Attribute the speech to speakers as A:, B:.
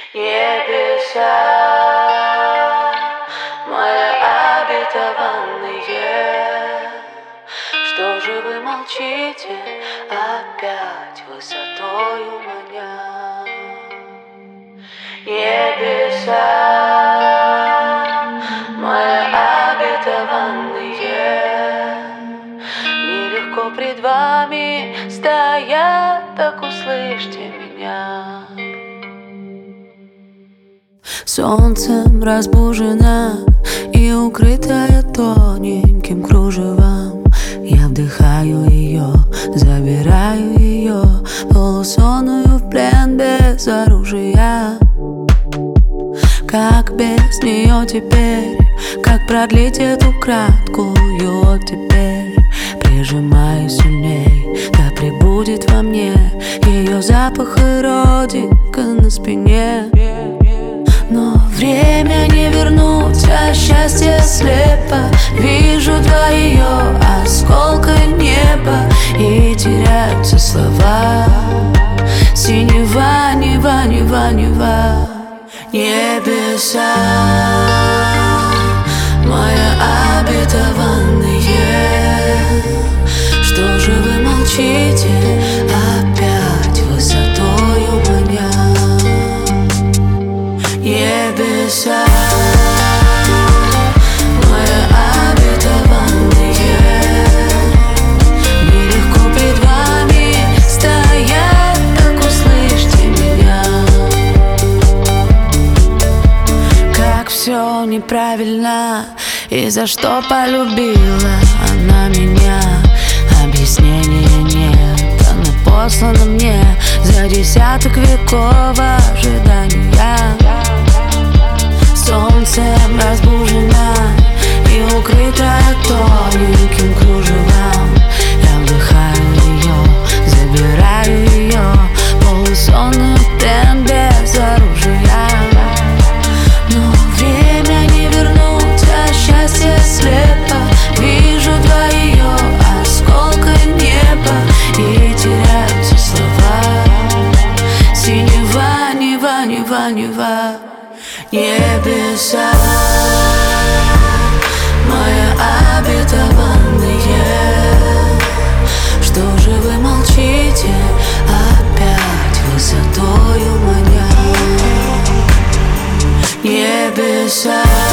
A: Небеса, мои обетованные, что же вы молчите, опять высотою маня? Небеса, мои обетованные, нелегко пред вами стоять, так услышьте меня. Солнцем разбужена и укрытая тоненьким кружевом, я вдыхаю ее, забираю ее, полусонную в плен без оружия. Как без нее теперь, как продлить эту краткую теперь? Прижимаю сильней, да пребудет во мне ее запах и родинка на спине. Но время не вернуть, а счастье слепо. Вижу два ее осколка неба, и теряются слова. Синева, нева, нева, нева. Небеса, мои обетованные, что же вы молчите, опять высотою маня? Небеса, мои обетованные, нелегко пред вами стоять, так услышьте меня. Как все неправильно, и за что полюбила она меня? Объяснения нет, оно послано мне за десяток веков ожидания. Солнцем разбужена и укрытая тоненьким кружевом, я вдыхаю ее, забираю ее, полусонную в плен без оружия. Но время не вернуть, а счастье слепо. Вижу два ее осколка неба, и теряются слова. Синева, нева, нева, нева. Небеса, мои обетованные, что же вы молчите, опять высотою маня? Небеса.